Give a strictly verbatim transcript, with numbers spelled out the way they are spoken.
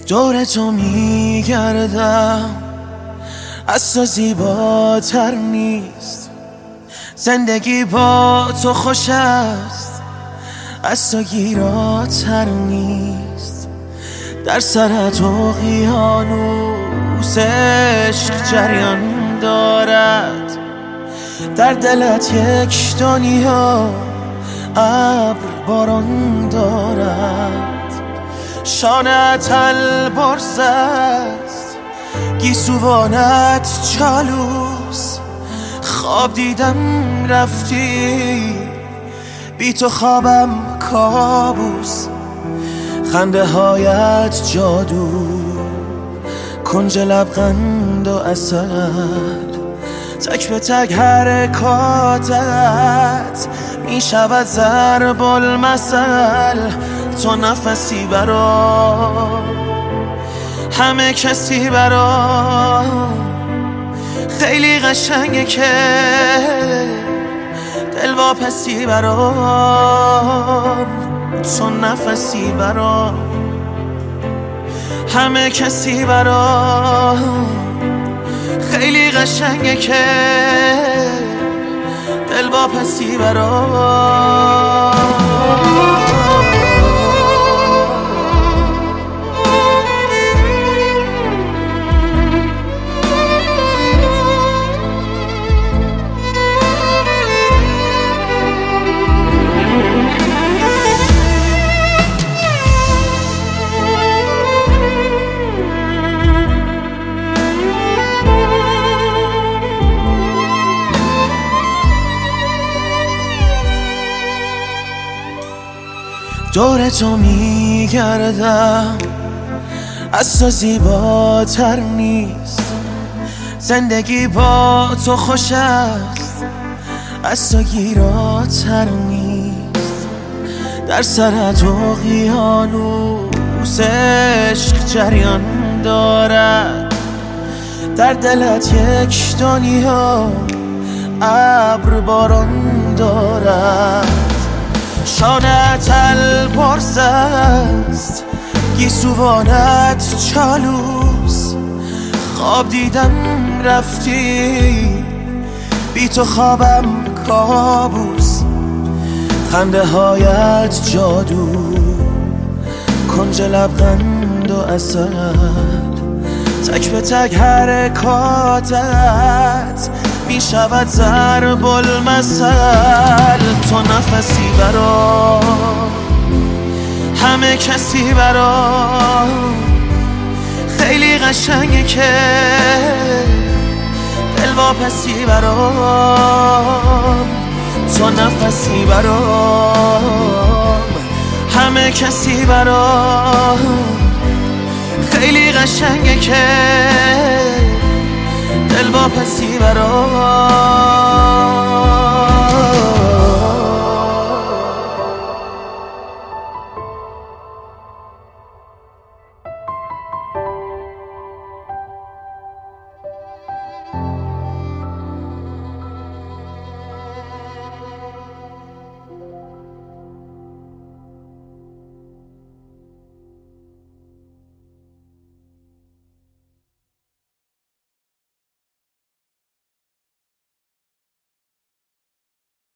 دور تو میگردم، از تو زیباتر نیست. زندگی با تو خوش است، از تو گیراتر نیست. در سرت اقیانوس عشق جریان دارد، در دلت یک دنیا ابر باران دارد. شانه‌ات البرز است، گیسوانت چالوس. خواب دیدم رفتی، بی تو خوابم کابوس. خنده هایت جادو، کنج لبخند و عسل. تک به تک حرکاتت می شود ضرب المثل. تو نفسی برام، همه کسی برام. خیلی قشنگه که دلواپسی برام. تو نفسی برام، همه کسی برام. خیلی قشنگه که دلواپسی برام. دور تو میگردم، از تو زیباتر نیست. زندگی با تو خوش است، از تو گیراتر نیست. در سرت اقیانوس عشق جریان دارد، در دلت یک دنیا ابر باران دارد. شانه‌ات البرز است، گیسوانت چالوس. خواب دیدم رفتی، بی تو خوابم کابوس. خنده هایت جادو، کنج لبخند و عسل. تک به تک حرکاتت می شود ضرب المثل. تو نفسی برام، همه کسی برام. خیلی قشنگه که دلواپسی برام. تو نفسی برام، همه کسی برام. خیلی قشنگه که دلواپسی برام.